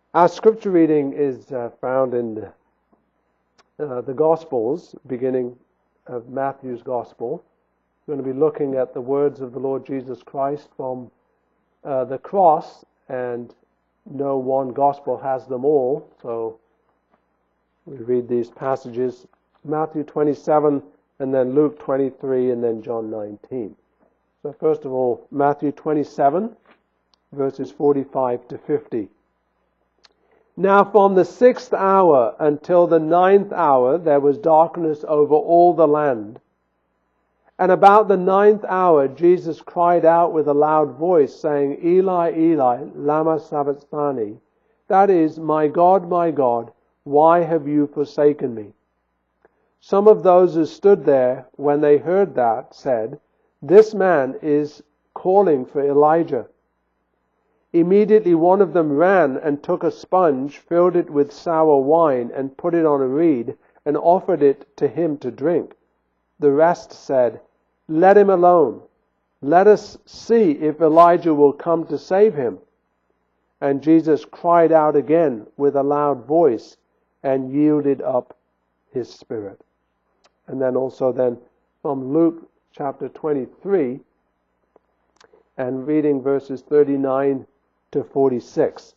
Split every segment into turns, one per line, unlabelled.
Our scripture reading is found in the Gospels, beginning of Matthew's Gospel. We're going to be looking at the words of the Lord Jesus Christ from the cross, and no one Gospel has them all, so we read these passages, Matthew 27, and then Luke 23, and then John 19. So first of all, Matthew 27, verses 45 to 50. Now from the 6th hour until the 9th hour there was darkness over all the land. And about the 9th hour Jesus cried out with a loud voice, saying, Eli, Eli, lama sabachthani? That is, my God, why have you forsaken me? Some of those who stood there, when they heard that, said, This man is calling for Elijah. Immediately one of them ran and took a sponge, filled it with sour wine, and put it on a reed, and offered it to him to drink. The rest said, Let him alone. Let us see if Elijah will come to save him. And Jesus cried out again with a loud voice, and yielded up his spirit. And then also from Luke chapter 23, and reading verses 39 to 46.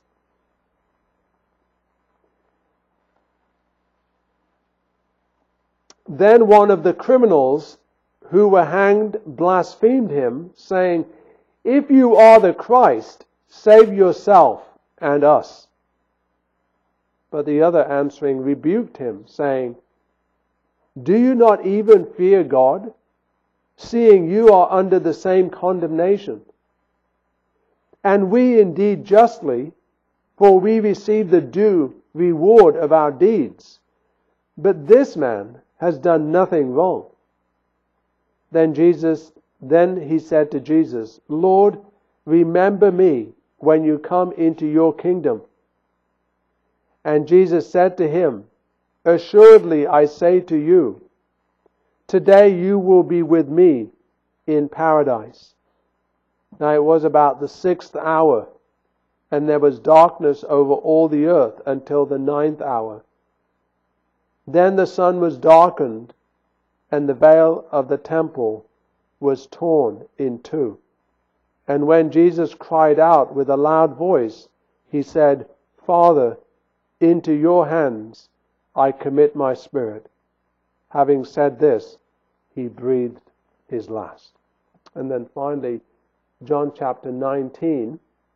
Then one of the criminals who were hanged blasphemed him, saying, If you are the Christ, save yourself and us. But the other answering rebuked him, saying, Do you not even fear God, seeing you are under the same condemnation? And we indeed justly, for we receive the due reward of our deeds. But this man has done nothing wrong. Then he said to Jesus, Lord, remember me when you come into your kingdom. And Jesus said to him, Assuredly I say to you, today you will be with me in paradise. Now it was about the 6th hour, and there was darkness over all the earth until the 9th hour. Then the sun was darkened, and the veil of the temple was torn in two. And when Jesus cried out with a loud voice, he said, Father, into your hands I commit my spirit. Having said this, he breathed his last. And then finally, John chapter 19,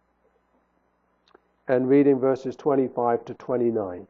and reading verses 25 to 29.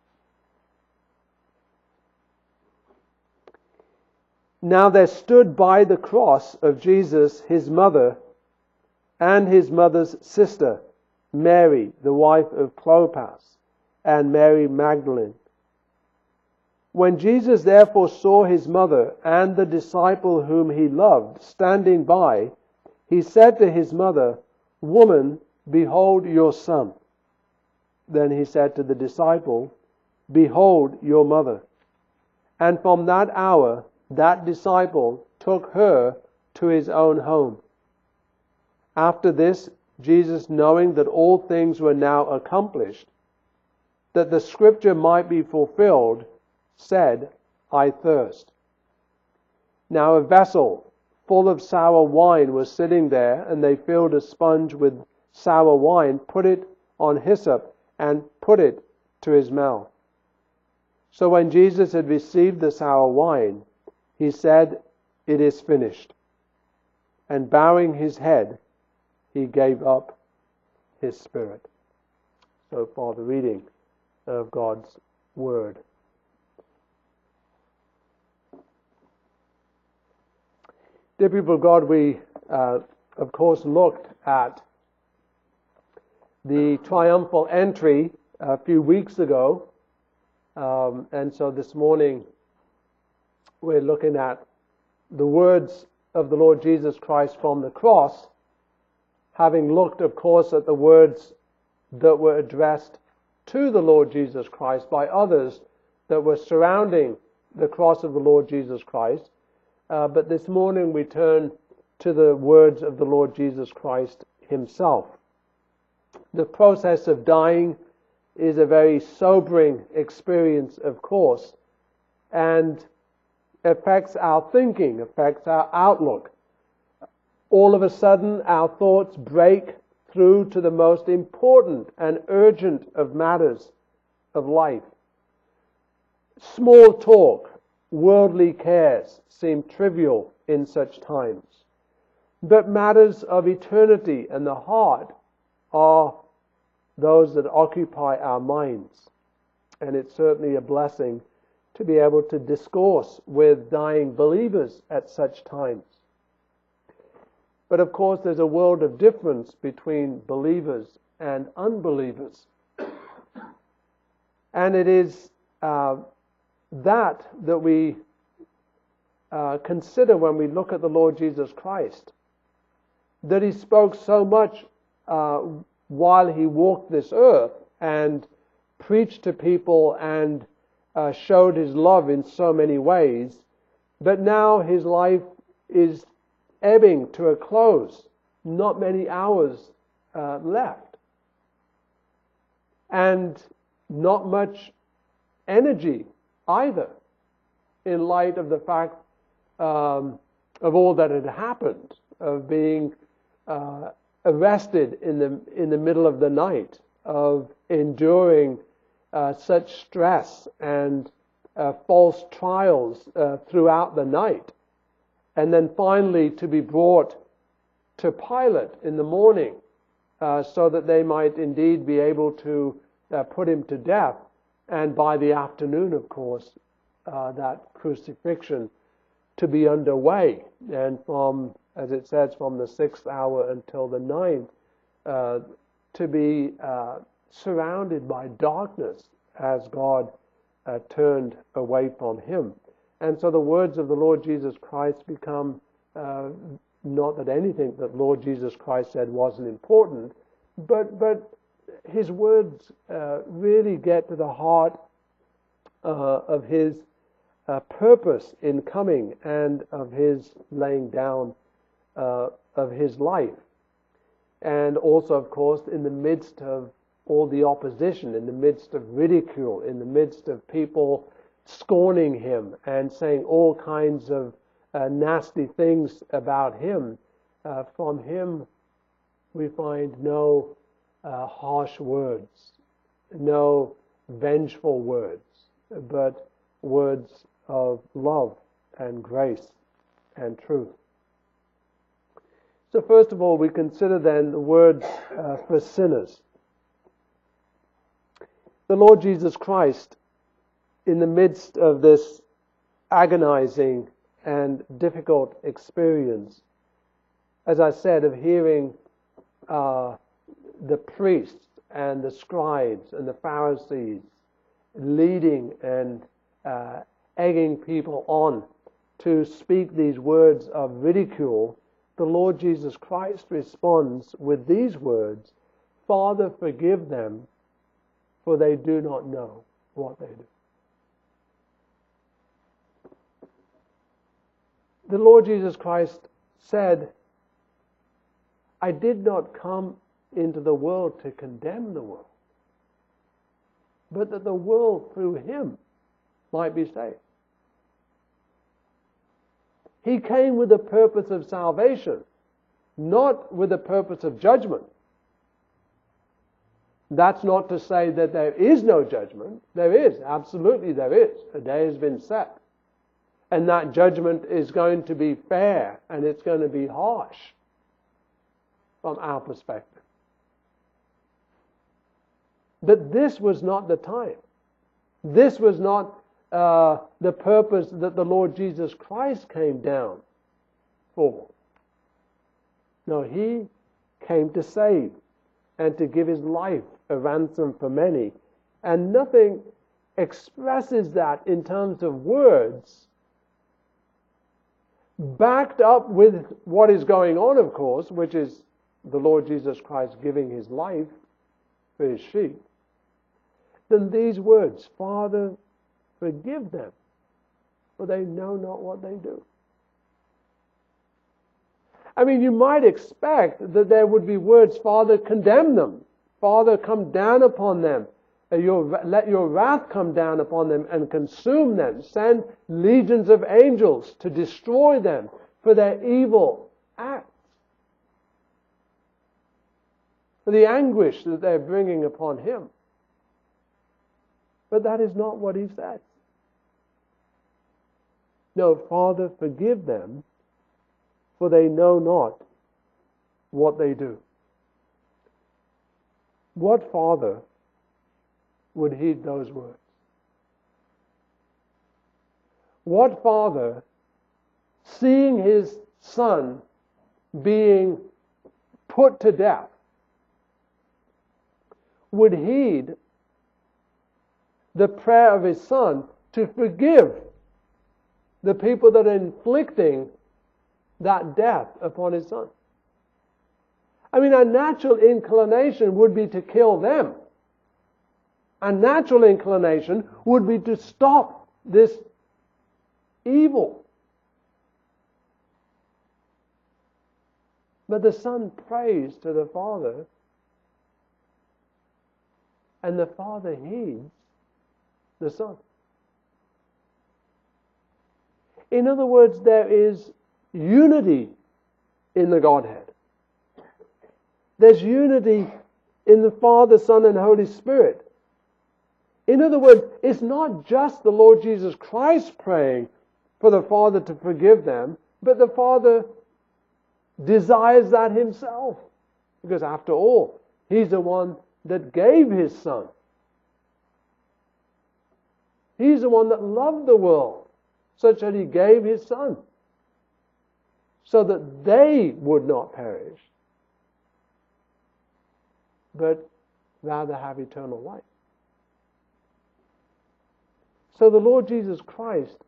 Now there stood by the cross of Jesus his mother and his mother's sister, Mary, the wife of Clopas, and Mary Magdalene. When Jesus therefore saw his mother and the disciple whom he loved standing by, he said to his mother, Woman, behold your son. Then he said to the disciple, Behold your mother. And from that hour, that disciple took her to his own home. After this, Jesus, knowing that all things were now accomplished, that the scripture might be fulfilled, said, I thirst. Now a vessel full of sour wine was sitting there, and they filled a sponge with sour wine, put it on hyssop, and put it to his mouth. So when Jesus had received the sour wine, he said, It is finished. And bowing his head, he gave up his spirit. So far the reading of God's Word. Dear people of God, we of course looked at the triumphal entry a few weeks ago, and so this morning we're looking at the words of the Lord Jesus Christ from the cross, having looked of course at the words that were addressed to the Lord Jesus Christ by others that were surrounding the cross of the Lord Jesus Christ. But this morning we turn to the words of the Lord Jesus Christ himself. The process of dying is a very sobering experience, of course, and affects our thinking, affects our outlook. All of a sudden, our thoughts break through to the most important and urgent of matters of life. Small talk, worldly cares seem trivial in such times. But matters of eternity and the heart are those that occupy our minds. And it's certainly a blessing to be able to discourse with dying believers at such times. But of course, there's a world of difference between believers and unbelievers. And it is that we consider when we look at the Lord Jesus Christ. That He spoke so much while He walked this earth and preached to people and showed His love in so many ways. But now His life is ebbing to a close. Not many hours left. And not much energy either, in light of the fact of all that had happened, of being arrested in the middle of the night, of enduring such stress and false trials throughout the night, and then finally to be brought to Pilate in the morning so that they might indeed be able to put Him to death, and by the afternoon, of course, that crucifixion to be underway, and from, as it says, from the 6th hour until the 9th, to be surrounded by darkness as God turned away from Him. And so the words of the Lord Jesus Christ become, not that anything that Lord Jesus Christ said wasn't important, but His words really get to the heart of His purpose in coming and of His laying down of His life. And also, of course, in the midst of all the opposition, in the midst of ridicule, in the midst of people scorning Him and saying all kinds of nasty things about Him, from Him we find no harsh words, no vengeful words, but words of love and grace and truth. So first of all, we consider then the words for sinners. The Lord Jesus Christ, in the midst of this agonizing and difficult experience, as I said, of hearing the priests and the scribes and the Pharisees leading and egging people on to speak these words of ridicule, the Lord Jesus Christ responds with these words, "Father, forgive them, for they do not know what they do." The Lord Jesus Christ said, "I did not come into the world to condemn the world, but that the world through Him might be saved." He came with the purpose of salvation, not with the purpose of judgment. That's not to say that there is no judgment. There is, absolutely there is. A day has been set. And that judgment is going to be fair and it's going to be harsh from our perspective. But this was not the time. This was not the purpose that the Lord Jesus Christ came down for. No, He came to save and to give His life a ransom for many. And nothing expresses that in terms of words, backed up with what is going on, of course, which is the Lord Jesus Christ giving His life for His sheep, than these words, "Father, forgive them, for they know not what they do." I mean, you might expect that there would be words, "Father, condemn them. Father, come down upon them. let your wrath come down upon them and consume them. Send legions of angels to destroy them for their evil acts, for the anguish that they're bringing upon him. But that is not what he says. No, Father, forgive them, for they know not what they do. What father would heed those words? What father, seeing his son being put to death, would heed the prayer of his son to forgive the people that are inflicting that death upon his son? I mean, our natural inclination would be to kill them. Our natural inclination would be to stop this evil. But the son prays to the Father, and the Father heeds the Son. In other words, there is unity in the Godhead. There's unity in the Father, Son, and Holy Spirit. In other words, it's not just the Lord Jesus Christ praying for the Father to forgive them, but the Father desires that himself. Because after all, he's the one that gave his Son. He's the one that loved the world, such that he gave his Son, so that they would not perish, but rather have eternal life. So the Lord Jesus Christ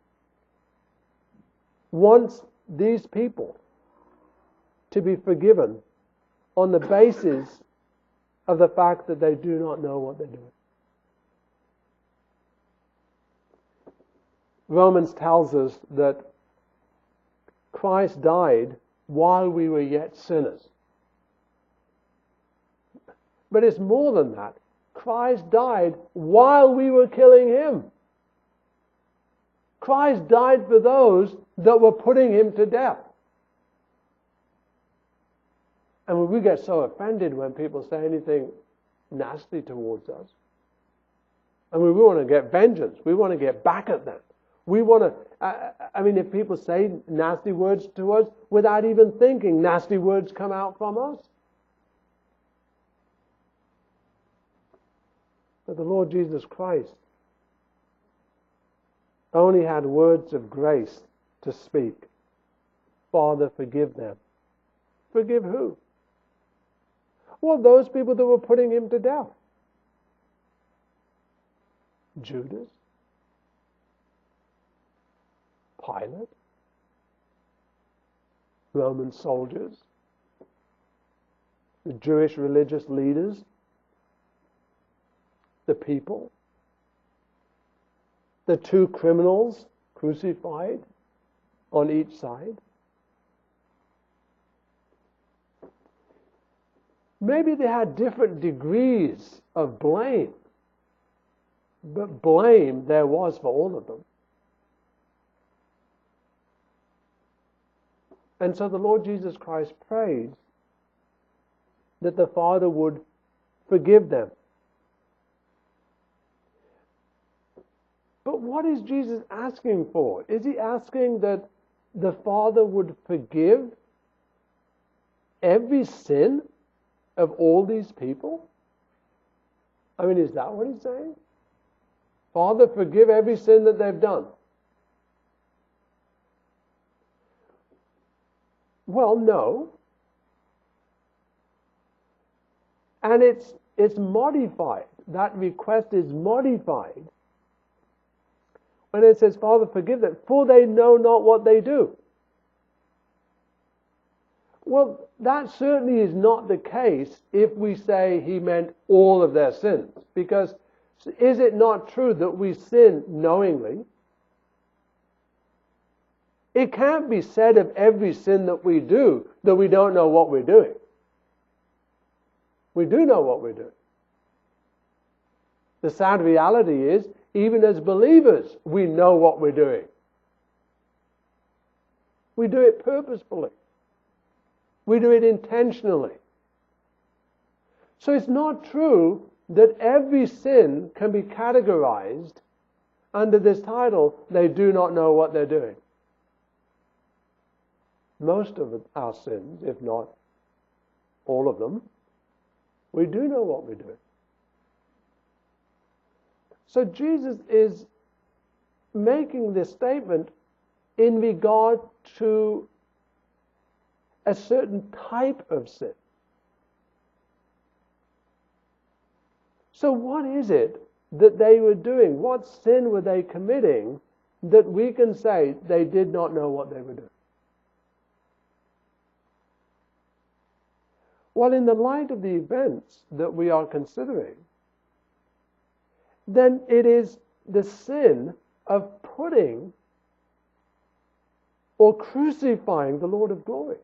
wants these people to be forgiven on the basis of the fact that they do not know what they're doing. Romans tells us that Christ died while we were yet sinners. But it's more than that. Christ died while we were killing him. Christ died for those that were putting him to death. And we get so offended when people say anything nasty towards us. I mean, we want to get vengeance. We want to get back at them. We want to, if people say nasty words to us without even thinking, nasty words come out from us. But the Lord Jesus Christ only had words of grace to speak. Father, forgive them. Forgive who? Well, those people that were putting him to death. Judas, Pilate, Roman soldiers, the Jewish religious leaders, the people, the two criminals crucified on each side. Maybe they had different degrees of blame, but blame there was for all of them. And so the Lord Jesus Christ prayed that the Father would forgive them. But what is Jesus asking for? Is he asking that the Father would forgive every sin of all these people? I mean, is that what he's saying? Father, forgive every sin that they've done. Well, no. And it's modified. That request is modified when it says, Father, forgive them, for they know not what they do. Well, that certainly is not the case if we say he meant all of their sins. Because is it not true that we sin knowingly? It can't be said of every sin that we do that we don't know what we're doing. We do know what we're doing. The sad reality is, even as believers, we know what we're doing. We do it purposefully. We do it intentionally. So it's not true that every sin can be categorized under this title, they do not know what they're doing. Most of our sins, if not all of them, we do know what we're doing. So Jesus is making this statement in regard to a certain type of sin. So what is it that they were doing? What sin were they committing that we can say they did not know what they were doing? Well, in the light of the events that we are considering, then it is the sin of putting or crucifying the Lord of glory.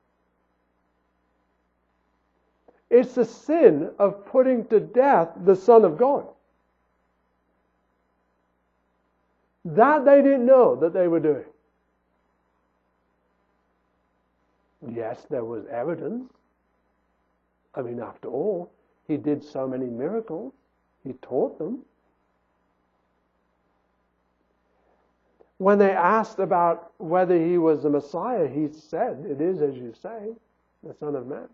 It's the sin of putting to death the Son of God. That they didn't know that they were doing. Yes, there was evidence. I mean, after all, he did so many miracles. He taught them. When they asked about whether he was the Messiah, he said, "It is as you say, the Son of Man."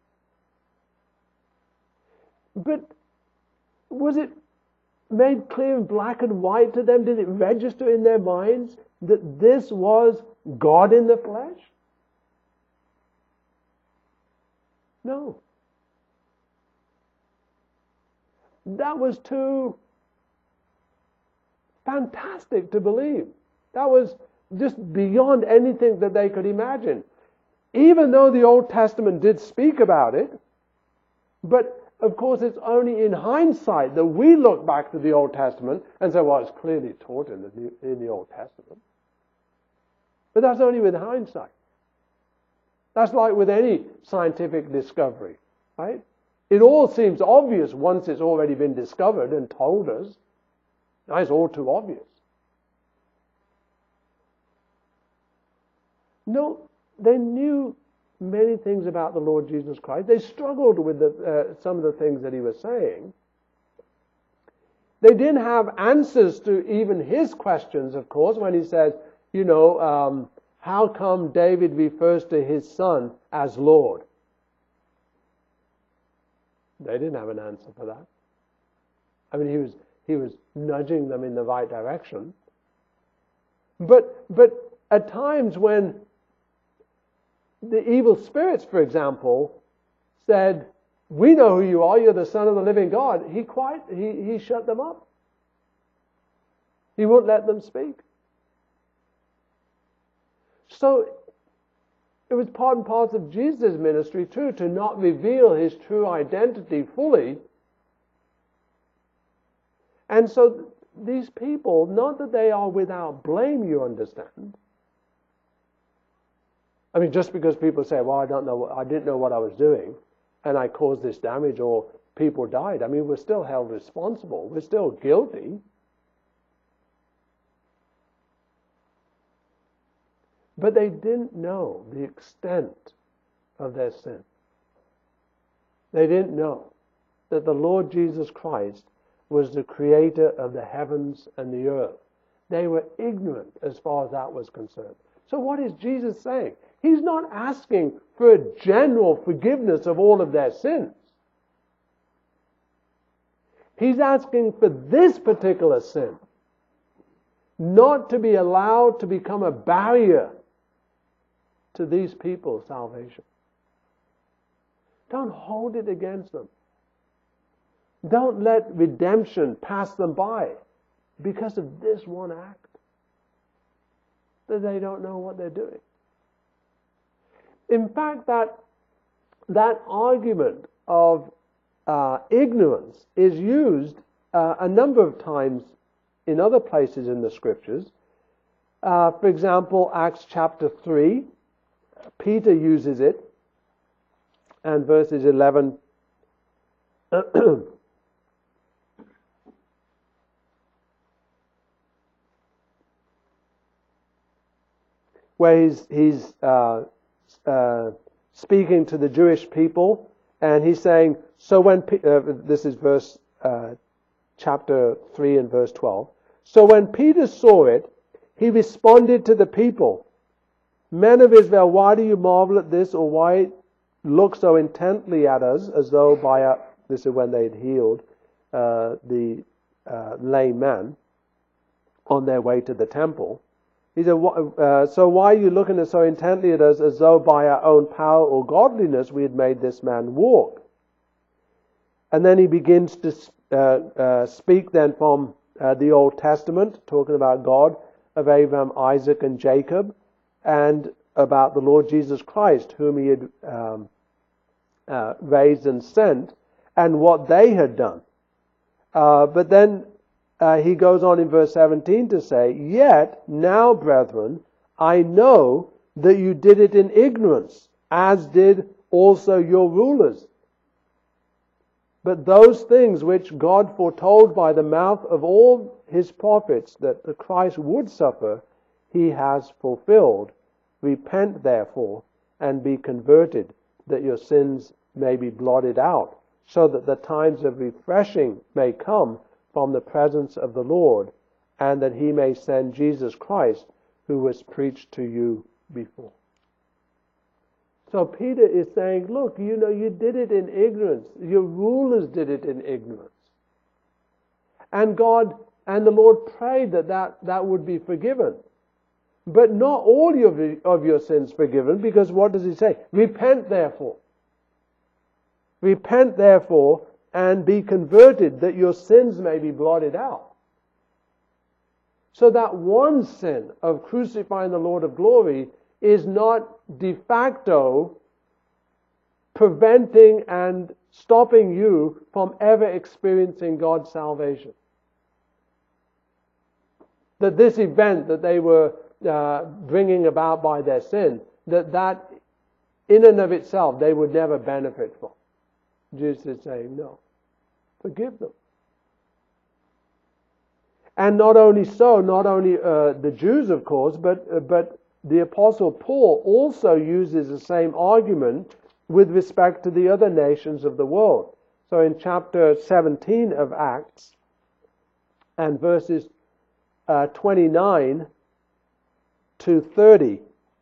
But was it made clear in black and white to them? Did it register in their minds that this was God in the flesh? No. That was too fantastic to believe. That was just beyond anything that they could imagine. Even though the Old Testament did speak about it, but of course it's only in hindsight that we look back to the Old Testament and say, well, it's clearly taught in the Old Testament. But that's only with hindsight. That's like with any scientific discovery, right? It all seems obvious once it's already been discovered and told us. Now it's all too obvious. No, they knew many things about the Lord Jesus Christ. They struggled with some of the things that he was saying. They didn't have answers to even his questions, of course, when he says, how come David refers to his son as Lord? They didn't have an answer for that. I mean, he was nudging them in the right direction. But at times when the evil spirits, for example, said, "We know who you are, you're the Son of the living God," he shut them up. He wouldn't let them speak. So it was part and parcel of Jesus' ministry too, to not reveal his true identity fully. And so these people, not that they are without blame, you understand. I mean, just because people say, well, I didn't know what I was doing, and I caused this damage, or people died. I mean, we're still held responsible. We're still guilty. But they didn't know the extent of their sin. They didn't know that the Lord Jesus Christ was the creator of the heavens and the earth. They were ignorant as far as that was concerned. So what is Jesus saying? He's not asking for a general forgiveness of all of their sins. He's asking for this particular sin not to be allowed to become a barrier to these people's salvation. Don't hold it against them. Don't let redemption pass them by because of this one act that they don't know what they're doing. In fact, that argument of ignorance is used a number of times in other places in the Scriptures. For example, Acts chapter 3, Peter uses it, and verses 11 where he's speaking to the Jewish people, and he's saying, so when, this is chapter 3 and verse 12. So when Peter saw it, he responded to the people, "Men of Israel, why do you marvel at this, or why look so intently at us, as though this is when they had healed the lame man on their way to the temple. He said, so why are you looking so intently at us, as though by our own power or godliness we had made this man walk?" And then he begins to speak then from the Old Testament, talking about God of Abraham, Isaac, and Jacob, and about the Lord Jesus Christ, whom he had raised and sent, and what they had done. But then he goes on in verse 17 to say, "Yet now, brethren, I know that you did it in ignorance, as did also your rulers. But those things which God foretold by the mouth of all his prophets that the Christ would suffer, he has fulfilled. Repent therefore, and be converted, that your sins may be blotted out, so that the times of refreshing may come from the presence of the Lord, and that he may send Jesus Christ, who was preached to you before." So Peter is saying, look, you did it in ignorance. Your rulers did it in ignorance. And God and the Lord prayed that would be forgiven. But not all of your sins forgiven, because what does he say? Repent therefore. Repent therefore, and be converted, that your sins may be blotted out. So that one sin of crucifying the Lord of glory is not de facto preventing and stopping you from ever experiencing God's salvation. That this event that they were bringing about by their sin, that in and of itself they would never benefit from. Jesus is saying, no, forgive them. And not only the Jews, of course, but the Apostle Paul also uses the same argument with respect to the other nations of the world. So in chapter 17 of Acts, and verses 29 to 30,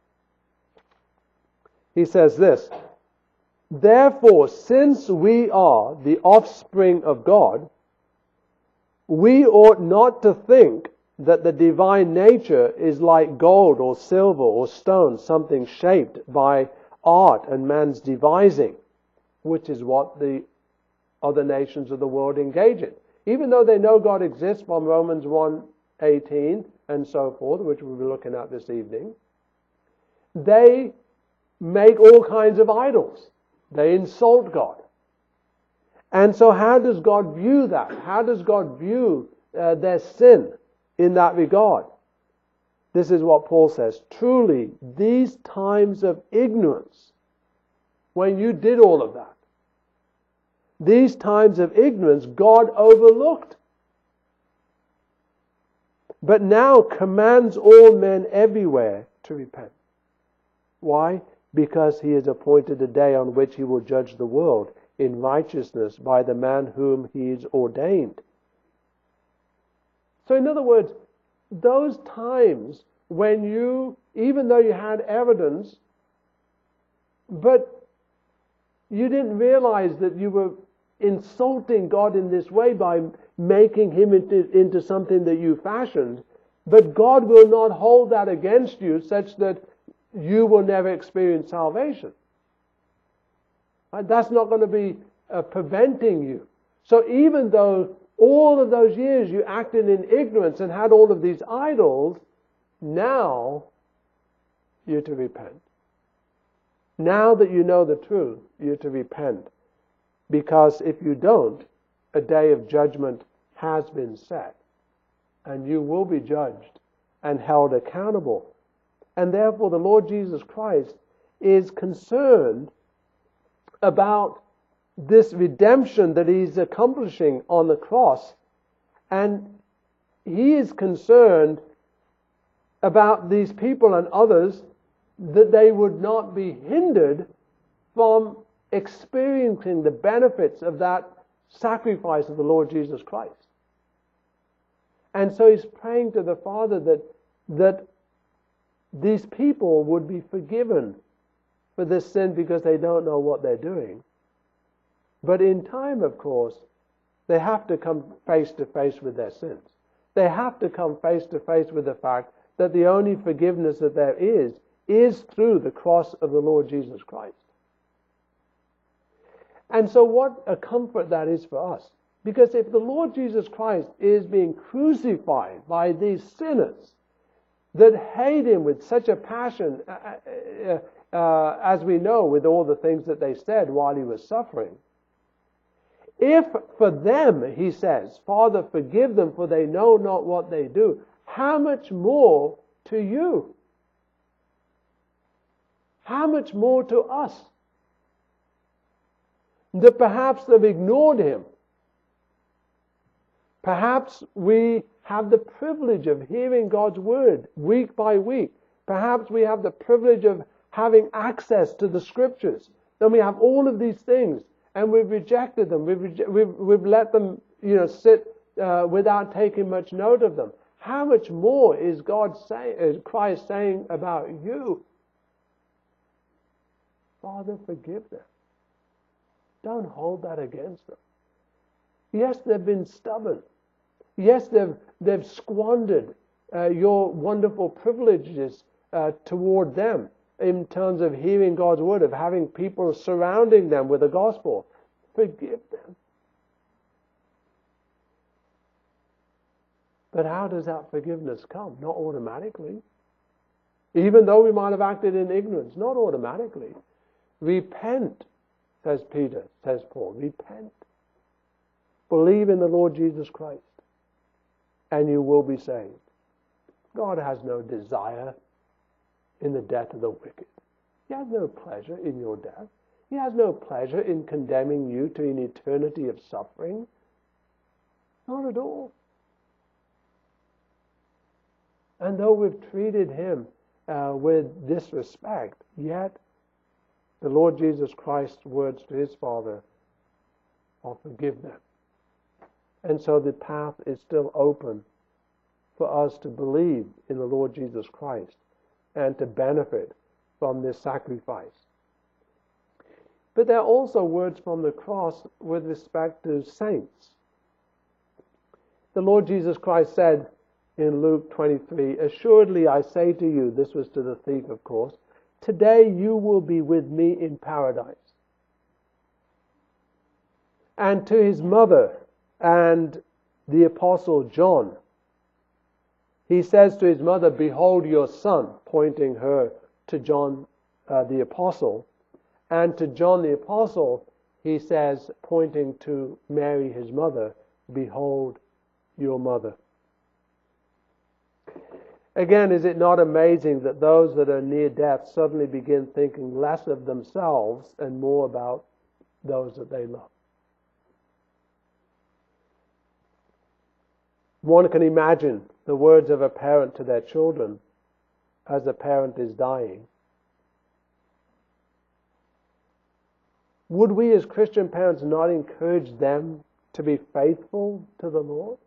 he says this: "Therefore, since we are the offspring of God, we ought not to think that the divine nature is like gold or silver or stone, something shaped by art and man's devising," which is what the other nations of the world engage in. Even though they know God exists from Romans 1:18 and so forth, which we'll be looking at this evening, they make all kinds of idols. They insult God. And so how does God view that? How does God view their sin in that regard? This is what Paul says: "Truly, these times of ignorance," when you did all of that, these times of ignorance God overlooked, but now commands all men everywhere to repent. Why? Because he has appointed a day on which he will judge the world in righteousness by the man whom he has ordained. So in other words, those times when you, even though you had evidence, but you didn't realize that you were insulting God in this way by making him into something that you fashioned, but God will not hold that against you such that you will never experience salvation. That's not going to be preventing you. So even though all of those years you acted in ignorance and had all of these idols, now you're to repent. Now that you know the truth, you're to repent. Because if you don't, a day of judgment has been set, and you will be judged and held accountable. And therefore the Lord Jesus Christ is concerned about this redemption that he's accomplishing on the cross. And he is concerned about these people and others, that they would not be hindered from experiencing the benefits of that sacrifice of the Lord Jesus Christ. And so he's praying to the Father that these people would be forgiven for this sin because they don't know what they're doing. But in time, of course, they have to come face to face with their sins. They have to come face to face with the fact that the only forgiveness that there is through the cross of the Lord Jesus Christ. And so what a comfort that is for us. Because if the Lord Jesus Christ is being crucified by these sinners that hate him with such a passion, as we know with all the things that they said while he was suffering, if for them, he says, Father, forgive them, for they know not what they do, how much more to you? How much more to us? That perhaps they've ignored him. Perhaps we have the privilege of hearing God's word week by week. Perhaps we have the privilege of having access to the scriptures. Then we have all of these things, and we've rejected them. We've let them, sit without taking much note of them. How much more is Christ saying about you? Father, forgive them. Don't hold that against them. Yes, they've been stubborn. Yes, they've squandered your wonderful privileges toward them in terms of hearing God's word, of having people surrounding them with the gospel. Forgive them. But how does that forgiveness come? Not automatically. Even though we might have acted in ignorance, not automatically. Repent, says Peter, says Paul. Repent. Believe in the Lord Jesus Christ, and you will be saved. God has no desire in the death of the wicked. He has no pleasure in your death. He has no pleasure in condemning you to an eternity of suffering. Not at all. And though we've treated him with disrespect, yet the Lord Jesus Christ's words to his Father are, forgive them. And so the path is still open for us to believe in the Lord Jesus Christ and to benefit from this sacrifice. But there are also words from the cross with respect to saints. The Lord Jesus Christ said in Luke 23, assuredly I say to you, this was to the thief of course, today you will be with me in paradise. And to his mother and the apostle John, he says to his mother, behold your son, pointing her to John the apostle. And to John the apostle, he says, pointing to Mary his mother, behold your mother. Again, is it not amazing that those that are near death suddenly begin thinking less of themselves and more about those that they love? One can imagine the words of a parent to their children as the parent is dying. Would we as Christian parents not encourage them to be faithful to the Lord?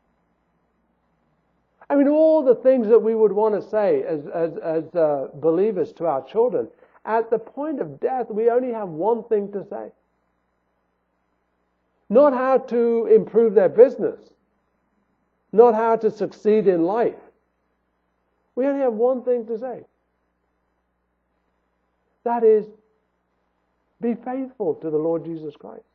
I mean, all the things that we would want to say as believers to our children, at the point of death, we only have one thing to say. Not how to improve their business. Not how to succeed in life. We only have one thing to say. That is, be faithful to the Lord Jesus Christ.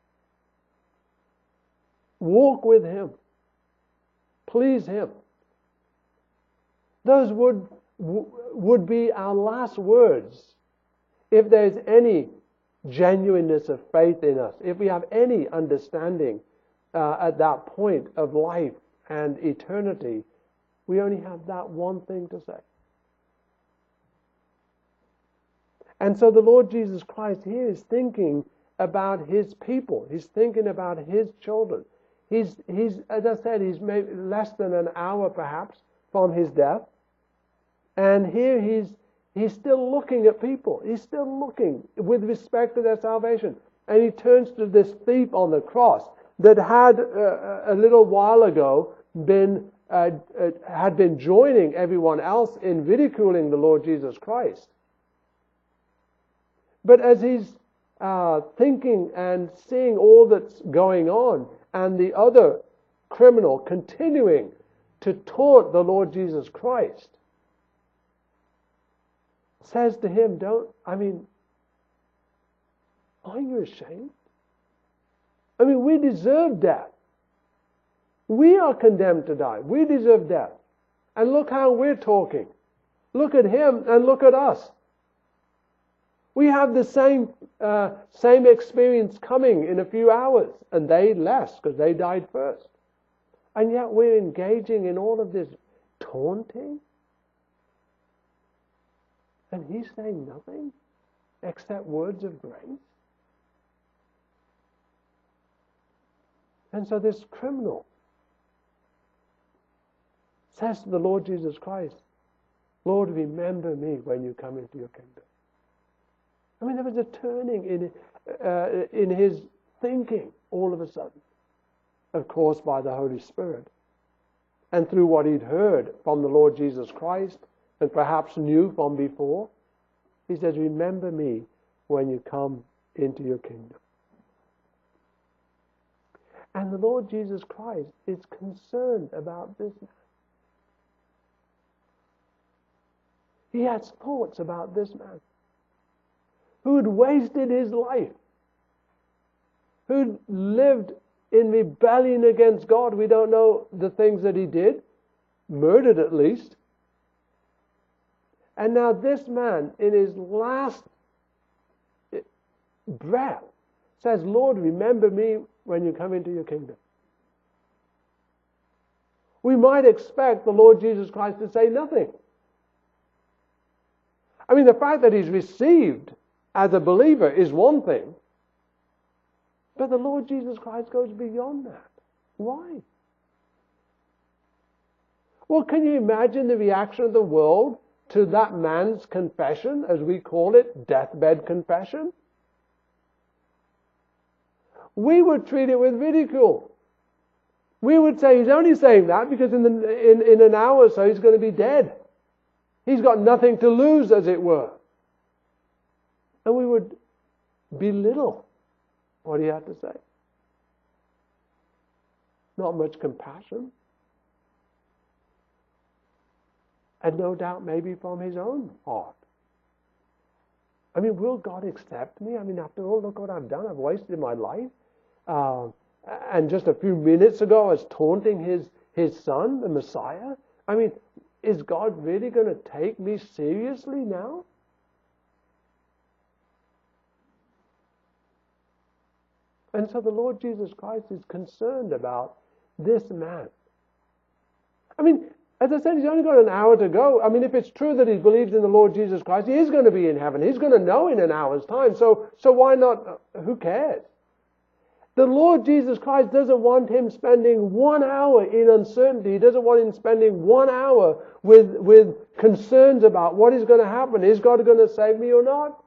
Walk with him. Please him. Those would be our last words if there's any genuineness of faith in us, if we have any understanding at that point of life and eternity. We only have that one thing to say. And so the Lord Jesus Christ here is thinking about his people. He's thinking about his children. He's as I said, he's maybe less than an hour perhaps from his death. And here he's still looking at people. He's still looking with respect to their salvation. And he turns to this thief on the cross that had a little while ago had been joining everyone else in ridiculing the Lord Jesus Christ. But as he's thinking and seeing all that's going on, and the other criminal continuing to taunt the Lord Jesus Christ, says to him, are you ashamed? We deserve death. We are condemned to die. We deserve death. And look how we're talking. Look at him and look at us. We have the same experience coming in a few hours, and they less because they died first. And yet we're engaging in all of this taunting. And he's saying nothing except words of grace. And so this criminal says to the Lord Jesus Christ, Lord, remember me when you come into your kingdom. There was a turning in his thinking all of a sudden. Of course, by the Holy Spirit. And through what he'd heard from the Lord Jesus Christ, and perhaps knew from before, he says, remember me when you come into your kingdom. And the Lord Jesus Christ is concerned about this man. He has thoughts about this man who had wasted his life, who lived in rebellion against God. We don't know the things that he did, murdered at least. And now this man, in his last breath, says, Lord, remember me when you come into your kingdom. We might expect the Lord Jesus Christ to say nothing. The fact that he's received as a believer is one thing, but the Lord Jesus Christ goes beyond that. Why? Well, can you imagine the reaction of the world to that man's confession, as we call it, deathbed confession? We would treat it with ridicule. We would say he's only saying that because in an hour or so he's going to be dead. He's got nothing to lose, as it were. And we would belittle what he had to say. Not much compassion. And no doubt maybe from his own heart. Will God accept me? After all, look what I've done. I've wasted my life. And just a few minutes ago I was taunting his son, the Messiah. Is God really going to take me seriously now? And so the Lord Jesus Christ is concerned about this man. As I said, he's only got an hour to go. If it's true that he believes in the Lord Jesus Christ, he is going to be in heaven. He's going to know in an hour's time. So why not? Who cares? The Lord Jesus Christ doesn't want him spending 1 hour in uncertainty. He doesn't want him spending 1 hour with concerns about what is going to happen. Is God going to save me or not?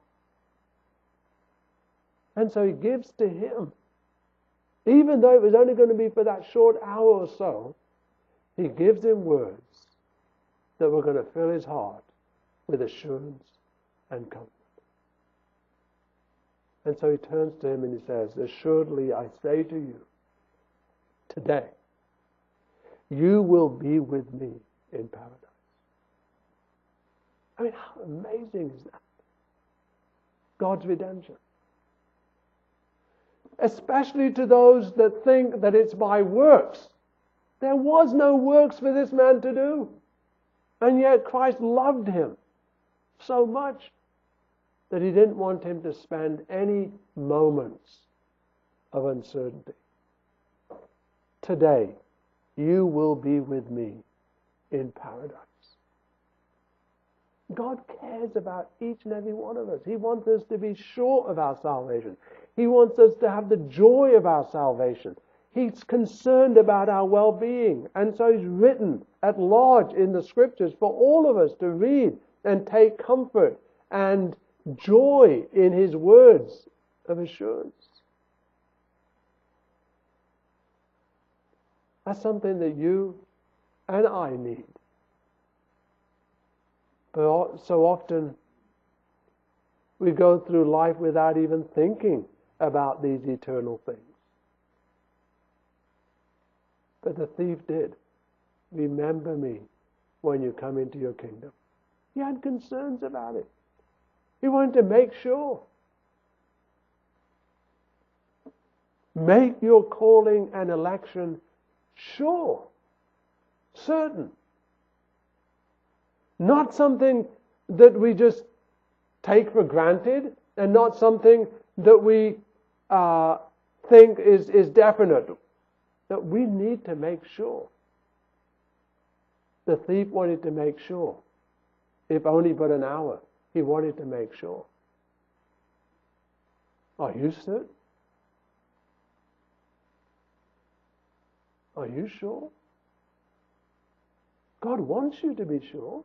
And so he gives to him, even though it was only going to be for that short hour or so, he gives him words that were going to fill his heart with assurance and comfort. And so he turns to him and he says, assuredly I say to you, today, you will be with me in paradise. How amazing is that? God's redemption. Especially to those that think that it's by works. There was no works for this man to do. And yet Christ loved him so much that he didn't want him to spend any moments of uncertainty. Today, you will be with me in paradise. God cares about each and every one of us. He wants us to be sure of our salvation. He wants us to have the joy of our salvation. He's concerned about our well-being. And so He's written at large in the Scriptures for all of us to read and take comfort and joy in His words of assurance. That's something that you and I need. But so often we go through life without even thinking about these eternal things. But the thief did. Remember me when you come into your kingdom. He had concerns about it. He wanted to make sure. Make your calling and election sure, certain. Not something that we just take for granted, and not something that we think is definite. That we need to make sure. The thief wanted to make sure. If only but an hour, he wanted to make sure. Are you certain? Are you sure? God wants you to be sure.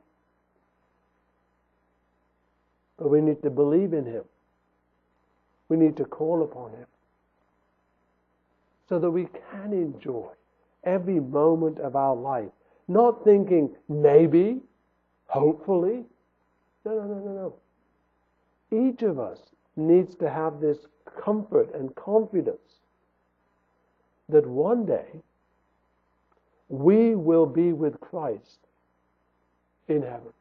But we need to believe in Him. We need to call upon Him. So that we can enjoy every moment of our life. Not thinking, maybe, hopefully. No. Each of us needs to have this comfort and confidence that one day we will be with Christ in heaven.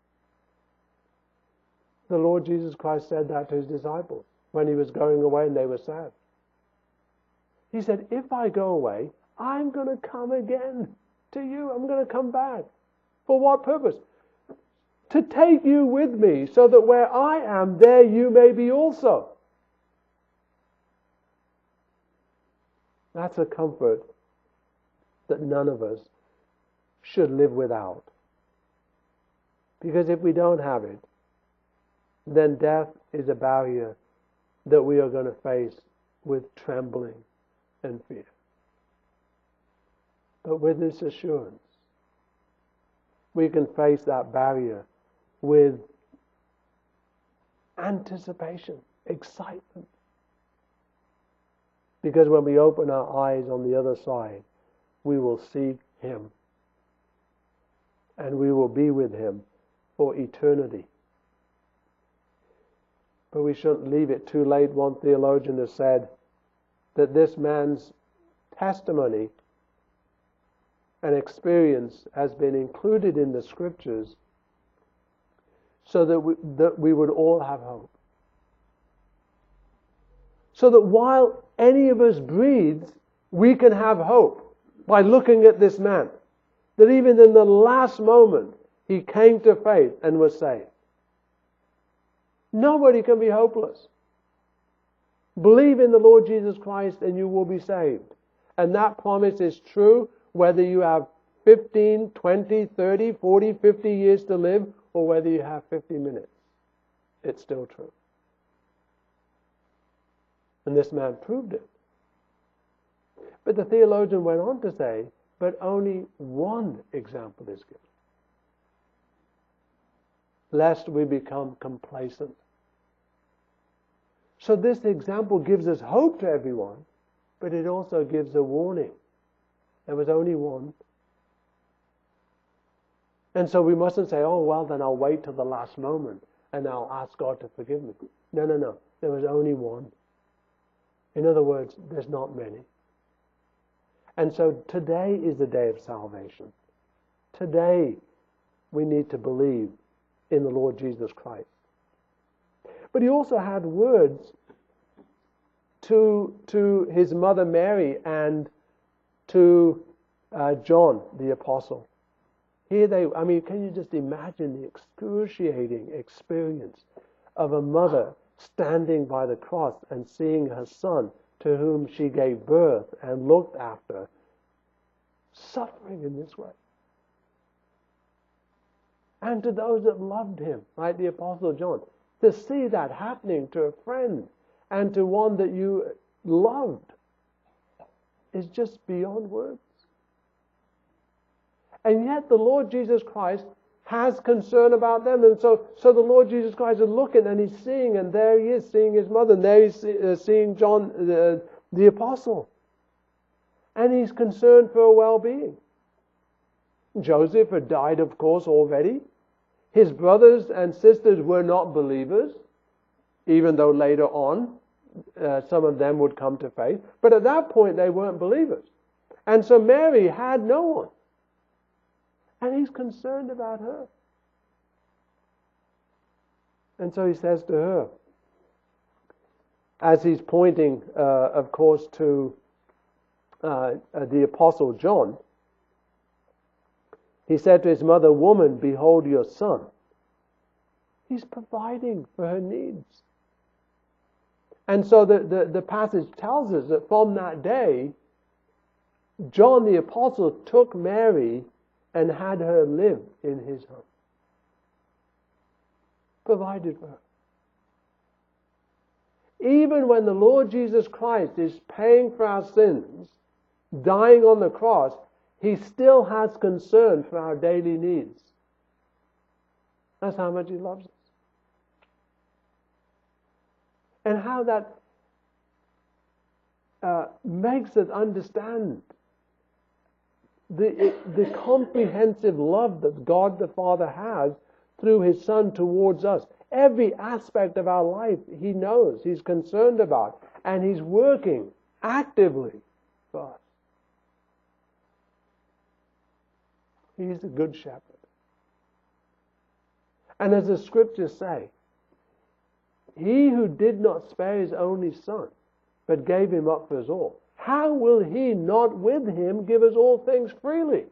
The Lord Jesus Christ said that to His disciples when He was going away and they were sad. He said, if I go away, I'm going to come again to you. I'm going to come back. For what purpose? To take you with me, so that where I am, there you may be also. That's a comfort that none of us should live without. Because if we don't have it, then death is a barrier that we are going to face with trembling and fear. But with this assurance, we can face that barrier with anticipation, excitement. Because when we open our eyes on the other side, we will see Him. And we will be with Him for eternity. But we shouldn't leave it too late. One theologian has said that this man's testimony and experience has been included in the Scriptures so that we would all have hope. So that while any of us breathes, we can have hope by looking at this man. That even in the last moment, he came to faith and was saved. Nobody can be hopeless. Believe in the Lord Jesus Christ and you will be saved. And that promise is true whether you have 15, 20, 30, 40, 50 years to live, or whether you have 50 minutes. It's still true. And this man proved it. But the theologian went on to say, but only one example is given, lest we become complacent. So this example gives us hope to everyone, but it also gives a warning. There was only one. And so we mustn't say, oh, well, then I'll wait till the last moment and I'll ask God to forgive me. No. There was only one. In other words, there's not many. And so today is the day of salvation. Today we need to believe in the Lord Jesus Christ. But he also had words to his mother Mary and to John the Apostle. Here can you just imagine the excruciating experience of a mother standing by the cross and seeing her son, to whom she gave birth and looked after, suffering in this way. And to those that loved him, like the Apostle John, to see that happening to a friend and to one that you loved. is just beyond words. And yet the Lord Jesus Christ has concern about them. And so the Lord Jesus Christ is looking and he's seeing, and there he is seeing his mother, and there he's seeing John the apostle. And he's concerned for her well-being. Joseph had died, of course, already. His brothers and sisters were not believers, even though later on some of them would come to faith. But at that point they weren't believers. And so Mary had no one. And he's concerned about her. And so he says to her, as he's pointing, of course, to the Apostle John, he said to his mother, "Woman, behold your son." He's providing for her needs. And so the passage tells us that from that day, John the Apostle took Mary and had her live in his home. Provided for her. Even when the Lord Jesus Christ is paying for our sins, dying on the cross, he still has concern for our daily needs. That's how much he loves us. And how that makes us understand the comprehensive love that God the Father has through his Son towards us. Every aspect of our life he knows, he's concerned about, and he's working actively for us. He's a good shepherd. And as the scriptures say, he who did not spare his only Son, but gave him up for us all, how will he not with him give us all things freely?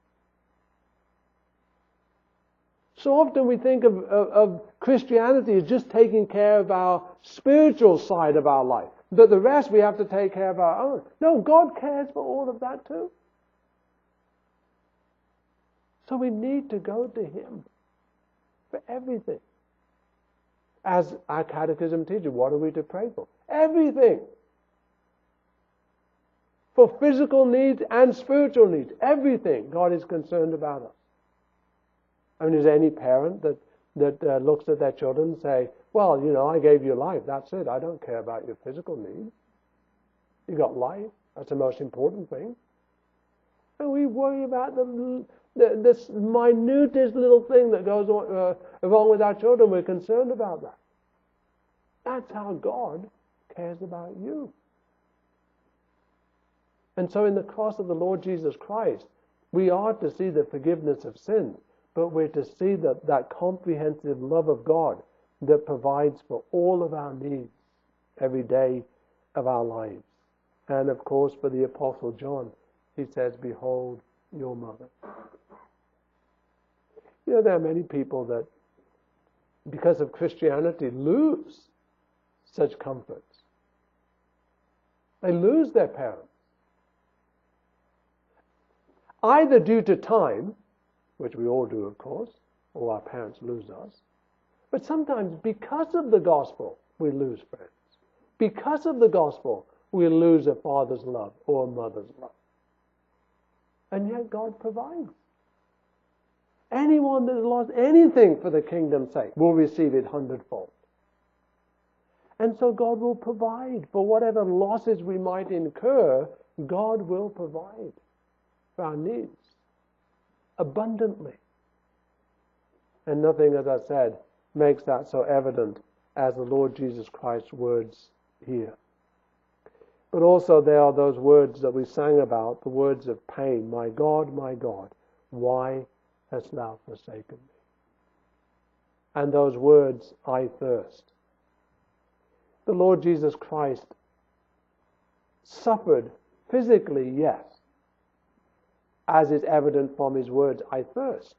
So often we think of Christianity as just taking care of our spiritual side of our life, but the rest we have to take care of our own. No, God cares for all of that too. So we need to go to him for everything. As our catechism teaches, what are we to pray for? Everything. For physical needs and spiritual needs. Everything God is concerned about us. I mean, is there any parent that looks at their children and say, well, I gave you life, that's it, I don't care about your physical needs. You got life, that's the most important thing. And we worry about this minutest little thing that goes wrong with our children. We're concerned about that. That's how God cares about you. And so in the cross of the Lord Jesus Christ, we are to see the forgiveness of sin, but we're to see that comprehensive love of God that provides for all of our needs every day of our lives. And of course, for the Apostle John, he says, "Behold your mother." There are many people that, because of Christianity, lose such comforts. They lose their parents. Either due to time, which we all do, of course, all our parents lose us, but sometimes because of the gospel, we lose friends. Because of the gospel, we lose a father's love or a mother's love. And yet God provides. Anyone that has lost anything for the kingdom's sake will receive it hundredfold. And so God will provide for whatever losses we might incur. God will provide for our needs abundantly. And nothing, as I said, makes that so evident as the Lord Jesus Christ's words here. But also there are those words that we sang about, the words of pain. My God, why hast thou forsaken me? And those words, I thirst. The Lord Jesus Christ suffered physically, yes, as is evident from his words, I thirst.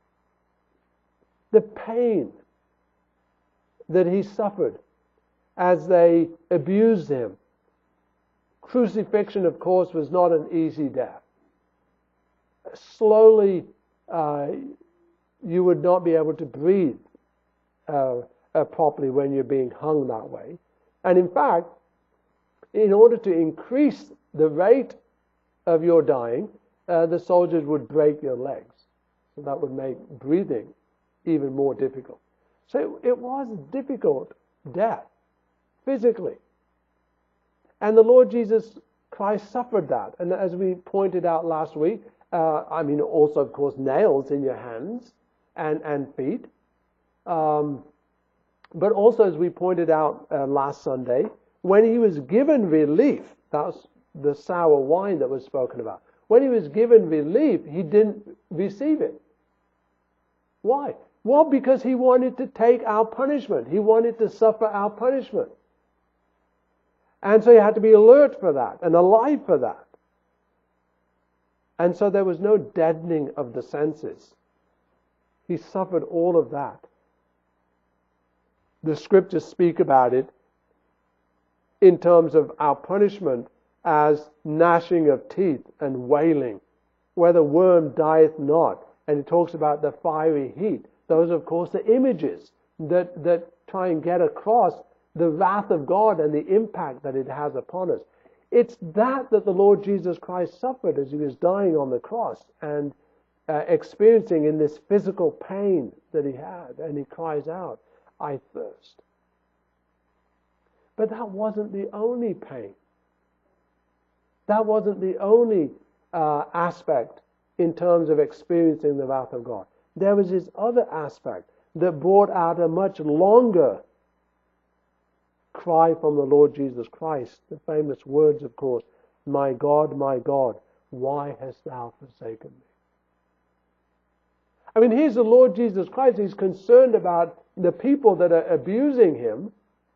The pain that he suffered as they abused him. Crucifixion, of course, was not an easy death. Slowly, you would not be able to breathe properly when you're being hung that way. And in fact, in order to increase the rate of your dying, the soldiers would break your legs. So that would make breathing even more difficult. So it was difficult death, physically. And the Lord Jesus Christ suffered that. And as we pointed out last week, also, of course, nails in your hands and feet. But also, as we pointed out last Sunday, when he was given relief, that's the sour wine that was spoken about. When he was given relief, he didn't receive it. Why? Well, because he wanted to take our punishment. He wanted to suffer our punishment. And so he had to be alert for that and alive for that. And so there was no deadening of the senses. He suffered all of that. The scriptures speak about it in terms of our punishment as gnashing of teeth and wailing, where the worm dieth not. And it talks about the fiery heat. Those are, of course, the images that try and get across the wrath of God and the impact that it has upon us. It's that the Lord Jesus Christ suffered as he was dying on the cross and experiencing in this physical pain that he had. And he cries out, I thirst. But that wasn't the only pain. That wasn't the only aspect in terms of experiencing the wrath of God. There was this other aspect that brought out a much longer cry from the Lord Jesus Christ. The famous words, of course, my God, why hast thou forsaken me? I mean, here's the Lord Jesus Christ. He's concerned about the people that are abusing him.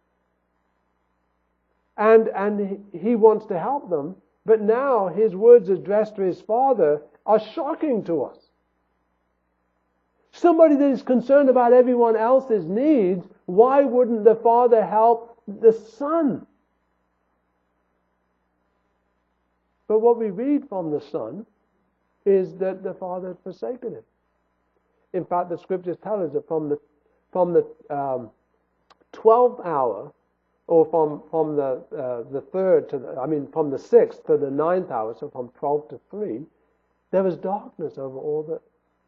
And he wants to help them. But now his words addressed to his Father are shocking to us. Somebody that is concerned about everyone else's needs, why wouldn't the Father help the Son? But what we read from the Son is that the Father had forsaken him. In fact, the scriptures tell us that from the 12th hour, or from the third to from the 6th to the 9th hour, so from 12 to 3, there was darkness over all the.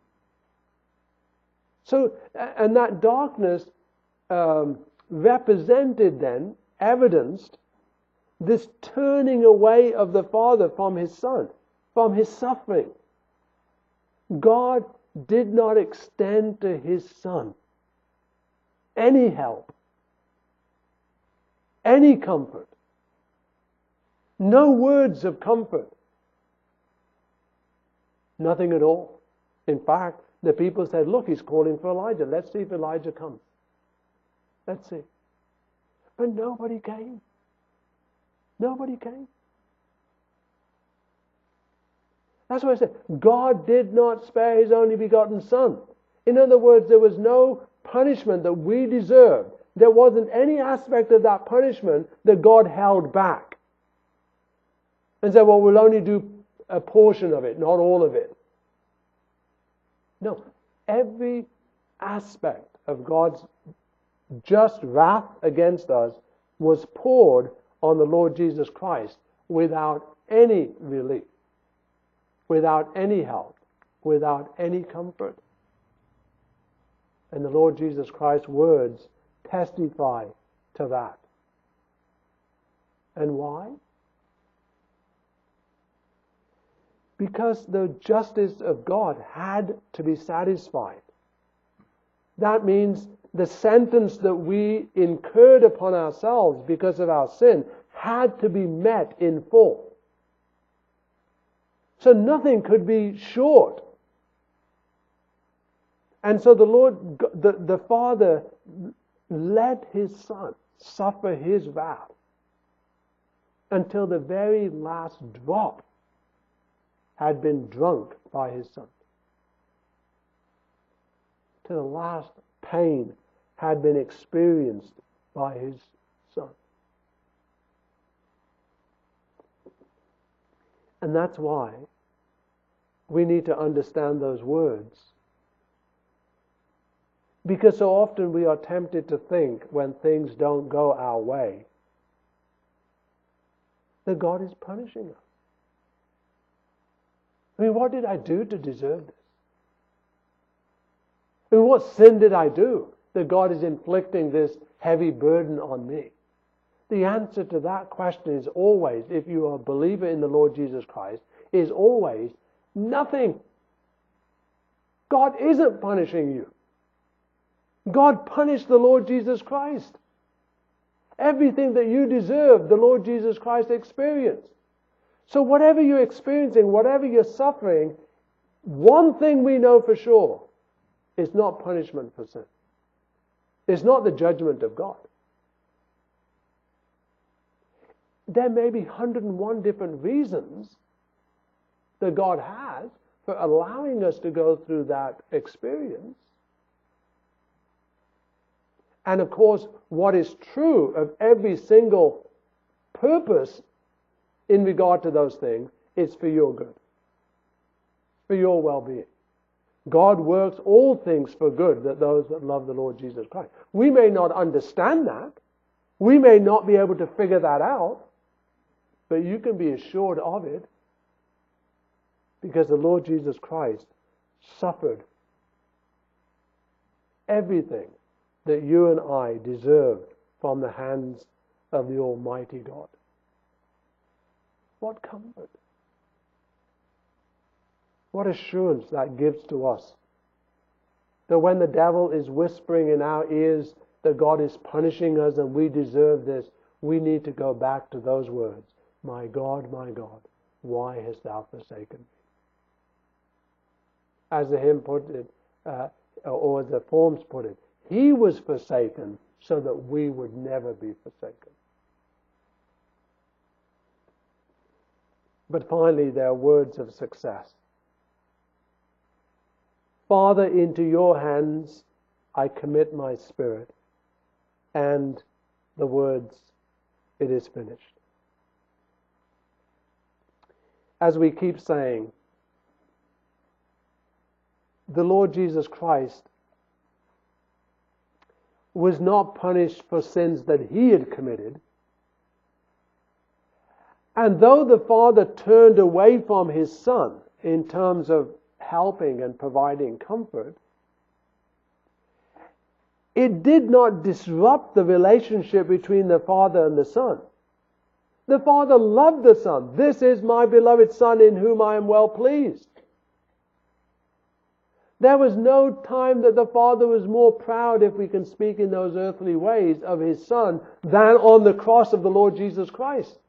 So, and that darkness represented then, evidenced this turning away of the Father from his Son, from his suffering. God did not extend to his Son any help, any comfort, no words of comfort, nothing at all. In fact, the people said, look, he's calling for Elijah. Let's see if Elijah comes. Let's see. But nobody came. Nobody came. That's why I said, God did not spare his only begotten Son. In other words, there was no punishment that we deserved. There wasn't any aspect of that punishment that God held back. And said, well, we'll only do a portion of it, not all of it. No, every aspect of God's just wrath against us was poured on the Lord Jesus Christ without any relief, without any help, without any comfort. And the Lord Jesus Christ's words testify to that. And why? Because the justice of God had to be satisfied. That means the sentence that we incurred upon ourselves because of our sin had to be met in full. So nothing could be short. And so the Lord, the Father let his Son suffer his wrath until the very last drop had been drunk by his Son. Till the last pain had been experienced by his Son. And that's why we need to understand those words. Because so often we are tempted to think when things don't go our way that God is punishing us. I mean, what did I do to deserve this? I mean, what sin did I do that God is inflicting this heavy burden on me? The answer to that question is always, if you are a believer in the Lord Jesus Christ, is always nothing. God isn't punishing you. God punished the Lord Jesus Christ. Everything that you deserve, the Lord Jesus Christ experienced. So whatever you're experiencing, whatever you're suffering, one thing we know for sure, it's not punishment for sin. It's not the judgment of God. There may be 101 different reasons that God has for allowing us to go through that experience. And of course, what is true of every single purpose in regard to those things is for your good, for your well-being. God works all things for good, that those that love the Lord Jesus Christ. We may not understand that. We may not be able to figure that out, but you can be assured of it because the Lord Jesus Christ suffered everything that you and I deserved from the hands of the Almighty God. What comfort. What assurance that gives to us. That when the devil is whispering in our ears that God is punishing us and we deserve this, we need to go back to those words. My God, why hast thou forsaken me? As the hymn put it, or as the forms put it, He was forsaken so that we would never be forsaken. But finally, there are words of success. Father, into your hands I commit my spirit. And the words, it is finished. As we keep saying, the Lord Jesus Christ was not punished for sins that he had committed. And though the Father turned away from his Son in terms of helping and providing comfort, it did not disrupt the relationship between the Father and the Son. The Father loved the Son. This is my beloved Son in whom I am well pleased. There was no time that the Father was more proud, if we can speak in those earthly ways, of his Son than on the cross of the Lord Jesus Christ.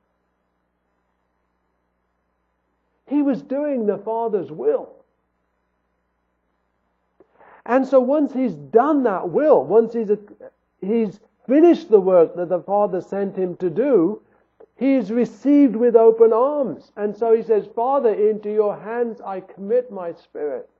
He was doing the Father's will. And so once he's done that will, once he's finished the work that the Father sent him to do, he's received with open arms. And so he says, Father, into your hands I commit my spirit.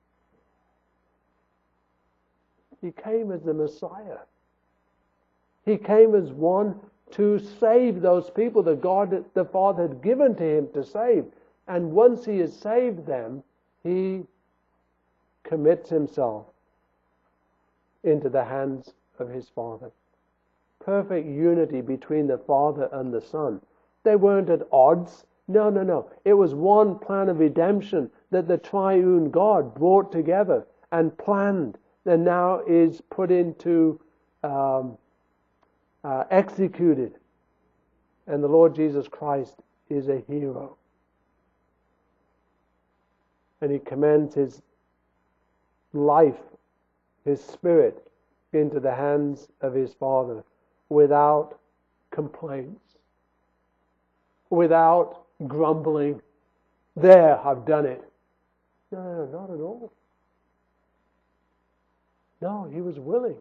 He came as the Messiah. He came as one to save those people that God, the Father, had given to him to save. And once he has saved them, he commits himself into the hands of his Father. Perfect unity between the Father and the Son. They weren't at odds. No. It was one plan of redemption that the triune God brought together and planned, and now is put into executed. And the Lord Jesus Christ is a hero. And he commends his life, his spirit, into the hands of his Father without complaints, without grumbling. There, I've done it. No, not at all. No, he was willing.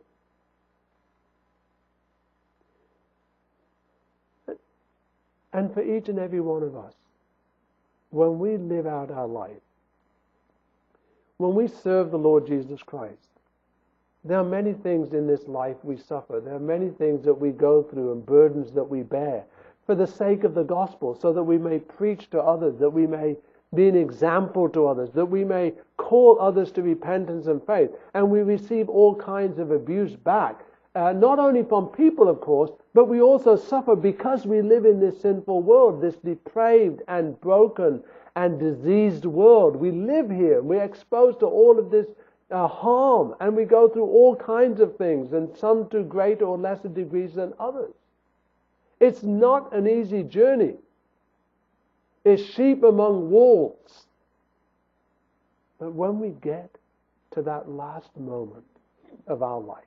And for each and every one of us, when we live out our life, when we serve the Lord Jesus Christ, there are many things in this life we suffer. There are many things that we go through and burdens that we bear for the sake of the gospel, so that we may preach to others, that we may be an example to others, that we may call others to repentance and faith. And we receive all kinds of abuse back. not only from people, of course, but we also suffer because we live in this sinful world, this depraved and broken and diseased world. We live here. We're exposed to all of this harm, and we go through all kinds of things, and some to greater or lesser degrees than others. It's not an easy journey. It's sheep among wolves. But when we get to that last moment of our life,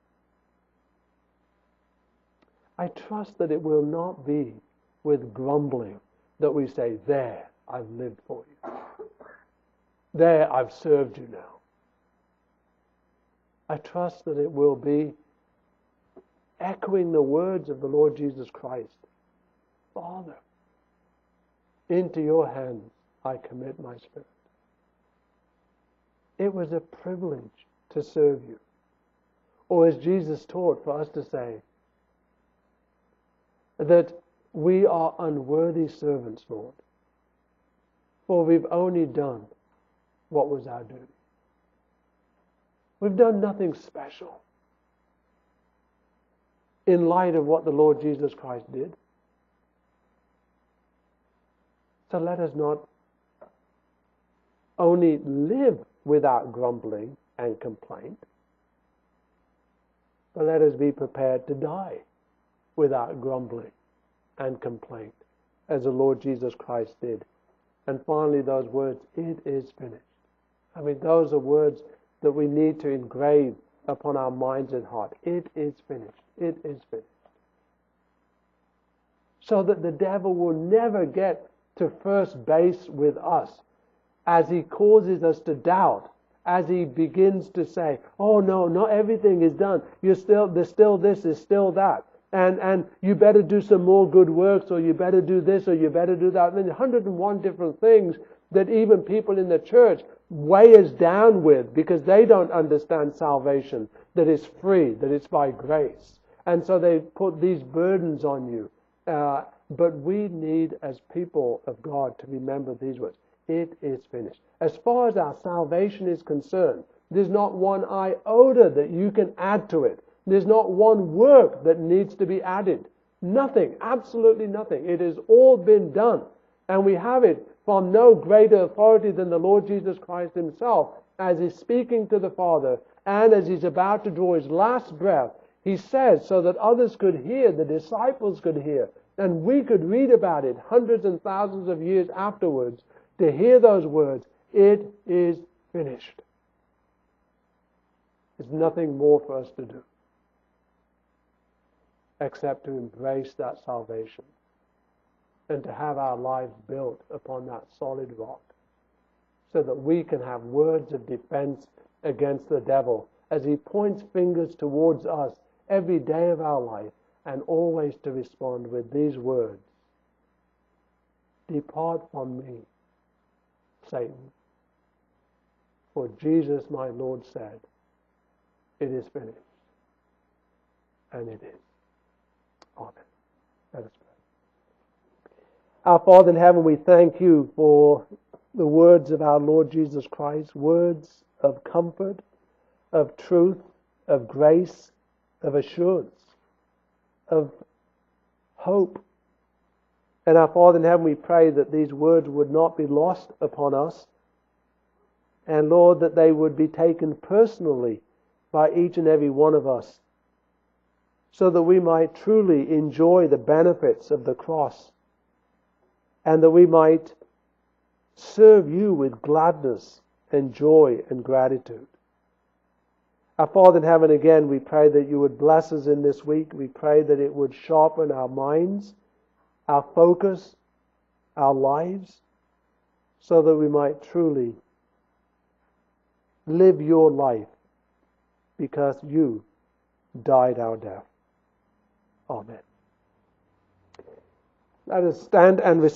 I trust that it will not be with grumbling that we say, there, I've lived for you. There, I've served you now. I trust that it will be echoing the words of the Lord Jesus Christ. Father, into your hands I commit my spirit. It was a privilege to serve you. Or as Jesus taught, for us to say that we are unworthy servants, Lord, for we've only done what was our duty. We've done nothing special in light of what the Lord Jesus Christ did. So let us not only live without grumbling and complaint, but let us be prepared to die without grumbling and complaint, as the Lord Jesus Christ did. And finally, those words, it is finished. I mean, those are words that we need to engrave upon our minds and heart. It is finished. It is finished. So that the devil will never get to first base with us as he causes us to doubt, as he begins to say, oh no, not everything is done. There's still this, there's still that. And you better do some more good works, or you better do this, or you better do that. And then 101 different things that even people in the church weigh us down with because they don't understand salvation, that it's free, that it's by grace. And so they put these burdens on you. But we need, as people of God, to remember these words. It is finished. As far as our salvation is concerned, there's not one iota that you can add to it. There's not one work that needs to be added. Nothing, absolutely nothing. It has all been done. And we have it from no greater authority than the Lord Jesus Christ himself, as he's speaking to the Father and as he's about to draw his last breath. He says, so that others could hear, the disciples could hear, and we could read about it hundreds and thousands of years afterwards, to hear those words, it is finished. There's nothing more for us to do except to embrace that salvation and to have our lives built upon that solid rock, so that we can have words of defense against the devil as he points fingers towards us every day of our life, and always to respond with these words, depart from me, Satan, for Jesus my Lord said, it is finished, and it is. Amen. Let us pray. Our Father in heaven, we thank you for the words of our Lord Jesus Christ, words of comfort, of truth, of grace, of assurance, of hope. And our Father in heaven, we pray that these words would not be lost upon us, and Lord, that they would be taken personally by each and every one of us, so that we might truly enjoy the benefits of the cross, and that we might serve you with gladness and joy and gratitude. Our Father in heaven, again, we pray that you would bless us in this week. We pray that it would sharpen our minds, our focus, our lives, so that we might truly live your life because you died our death. Amen. Let us stand and receive